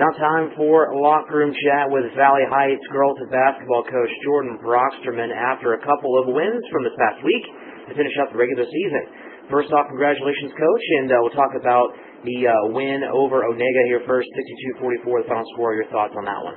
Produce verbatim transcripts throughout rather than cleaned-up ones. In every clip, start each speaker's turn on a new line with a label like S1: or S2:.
S1: Now time for a locker room chat with Valley Heights girls basketball coach Jordan Brocksterman after a couple of wins from this past week to finish up the regular season. First off, congratulations, Coach, and uh, we'll talk about the uh, win over Onega here first, sixty-two forty-four, the final score. Your thoughts on that one?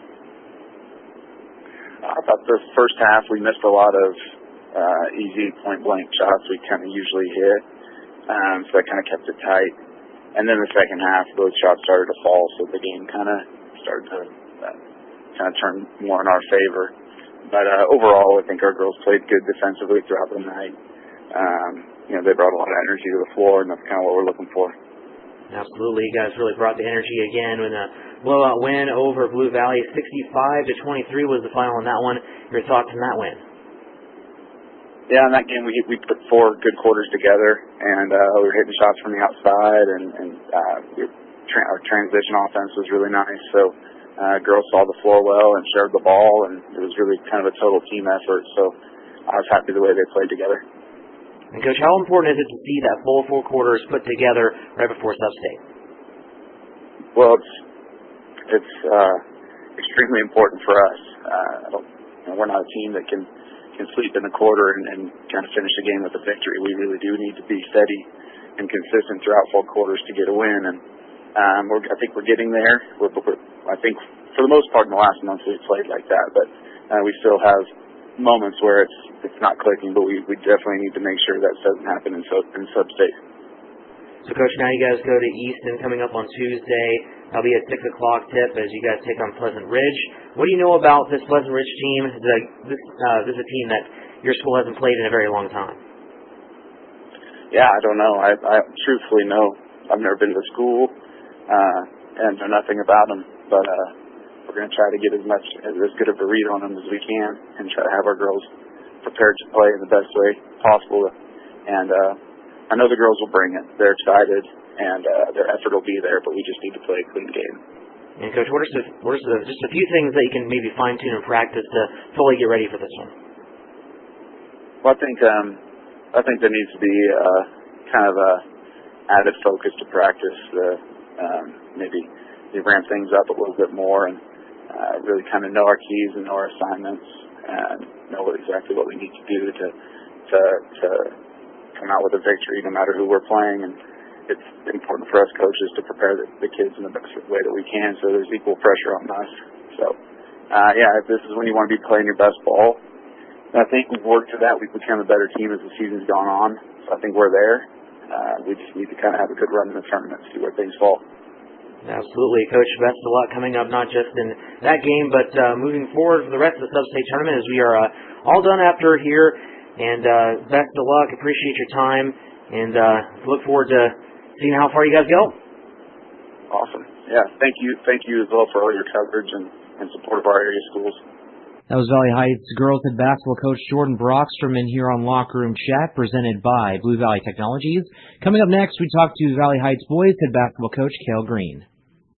S2: I thought the first half we missed a lot of uh, easy point-blank shots we kind of usually hit, um, so that kind of kept it tight. And then the second half, those shots started to fall, so the game kind of started to uh, kind of turn more in our favor. But uh, overall, I think our girls played good defensively throughout the night. Um, you know, they brought a lot of energy to the floor, and that's kind of what we're looking for.
S1: Absolutely, you guys really brought the energy again with a blowout win over Blue Valley. sixty-five to twenty-three was the final on that one. Your thoughts on that win?
S2: Yeah, in that game we we put four good quarters together, and uh, we were hitting shots from the outside, and, and uh, we, tra- our transition offense was really nice. So uh, girls saw the floor well and shared the ball, and it was really kind of a total team effort. So I was happy the way they played together.
S1: And Coach, how important is it to see that full four quarters put together right before Sub-State?
S2: Well, it's it's uh, extremely important for us. Uh, I don't, you know, we're not a team that can. can sleep in the quarter and, and kind of finish the game with a victory. We really do need to be steady and consistent throughout four quarters to get a win, and um, we're, I think we're getting there. We're, we're, I think for the most part in the last month we've played like that, but uh, we still have moments where it's it's not clicking, but we, we definitely need to make sure that doesn't happen in, sub, in Sub-State.
S1: So, Coach, now you guys go to Easton coming up on Tuesday. That'll be a six o'clock tip as you guys take on Pleasant Ridge. What do you know about this Pleasant Ridge team? The, this, uh, this is a team that your school hasn't played in a very long time.
S2: Yeah, I don't know. I, I truthfully know. I've never been to the school uh, and know nothing about them, but uh, we're going to try to get as much, as, as good of a read on them as we can and try to have our girls prepared to play in the best way possible. And uh, I know the girls will bring it. They're excited, and uh, their effort will be there, but we just need to play a clean game.
S1: And, Coach, what are, some, what are some, just a few things that you can maybe fine-tune in practice to fully get ready for this one?
S2: Well, I think um, I think there needs to be uh, kind of a added focus to practice. Uh, um, maybe we ramp things up a little bit more and uh, really kind of know our keys and know our assignments and know what, exactly what we need to do to to to come out with a victory no matter who we're playing. And it's important for us coaches to prepare the, the kids in the best way that we can so there's equal pressure on us. So, uh, yeah, this is when you want to be playing your best ball. And I think we've worked to that. We've become a better team as the season's gone on. So I think we're there. Uh, we just need to kind of have a good run in the tournament, see where things fall.
S1: Absolutely. Coach, best of luck coming up, not just in that game, but uh, moving forward for the rest of the Sub-State tournament as we are uh, all done after here. And uh, best of luck. Appreciate your time, and uh, look forward to seeing how far you guys go.
S2: Awesome. Yeah, thank you. Thank you as well for all your coverage and, and support of our area schools.
S1: That was Valley Heights girls head basketball coach Jordan Brocksterman here on Locker Room Chat, presented by Blue Valley Technologies. Coming up next, we talk to Valley Heights boys head basketball coach Cale Green.